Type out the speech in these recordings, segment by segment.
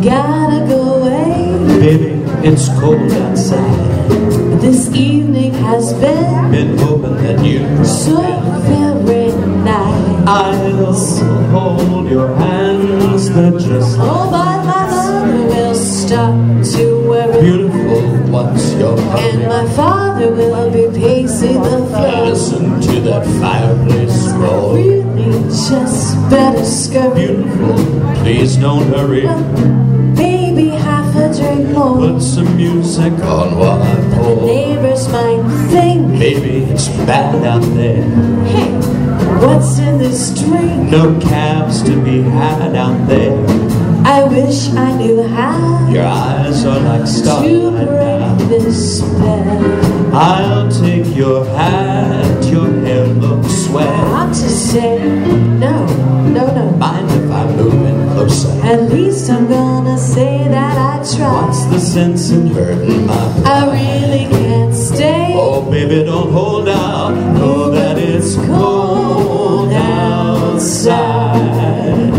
gotta go away. Baby, it's cold outside. This evening has been hoping that you so very nice. I'll hold your hands, they're just Oh, but my mother will start to worry. beautiful once you're And hungry. my father will be pacing the floor. Listen to that fireplace roar. Really just better scurry. Beautiful, please don't hurry. Maybe half a drink more. Put some music on while I pour. Neighbors might think, Baby, it's bad out there. hey, what's in this drink? No cabs to be had out there. I wish I knew how Your eyes are like to starlight now. break this spell. I'll take your hat, your hair looks swell. I ought to say, no, no, no. Mind if I move in closer? At least I'm gonna say that I tried. What's the sense in hurting my I pride? really can't stay. Oh, baby, don't hold out. Know that it's cold outside.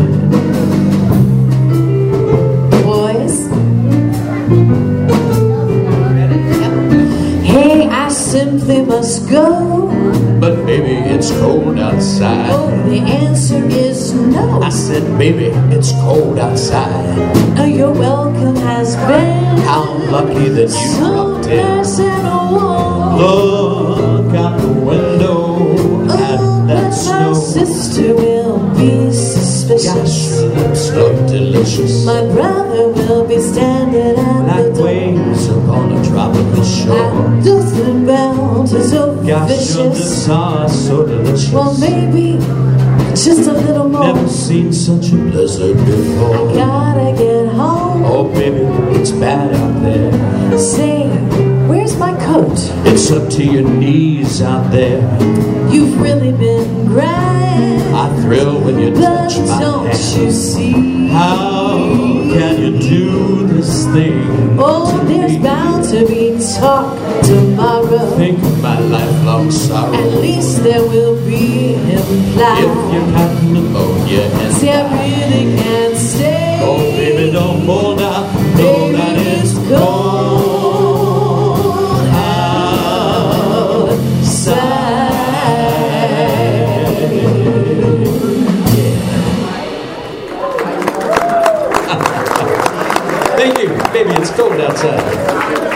Boys. Hey, I simply must go. But baby, it's cold outside. Oh, the answer is no. I said, baby, it's cold outside. Your welcome has been How lucky that you so dropped in. nice and warm. Look out the window at Oh, that but my snow. sister will be Gosh, suspicious. your lips look delicious. My brother will be standing at Like the door. waves upon a tropical shore. And Dustin Bound is so Gosh, your vicious. lips are so delicious. Well, maybe just a little more. Never seen such a blizzard before. Gotta get home. Oh, baby, it's bad out there. Say, where's my coat? It's up to your knees out there. You've really been grand. I thrill when you But touch my don't hand. you see? How can you do this thing Oh, to there's me? bound to be talk tomorrow. Think of my lifelong sorrow. At least there will be implied. If you got pneumonia and See, I really can't stay. oh, baby, don't hold out. Know that it's cold outside. Thank you. Baby, it's cold outside.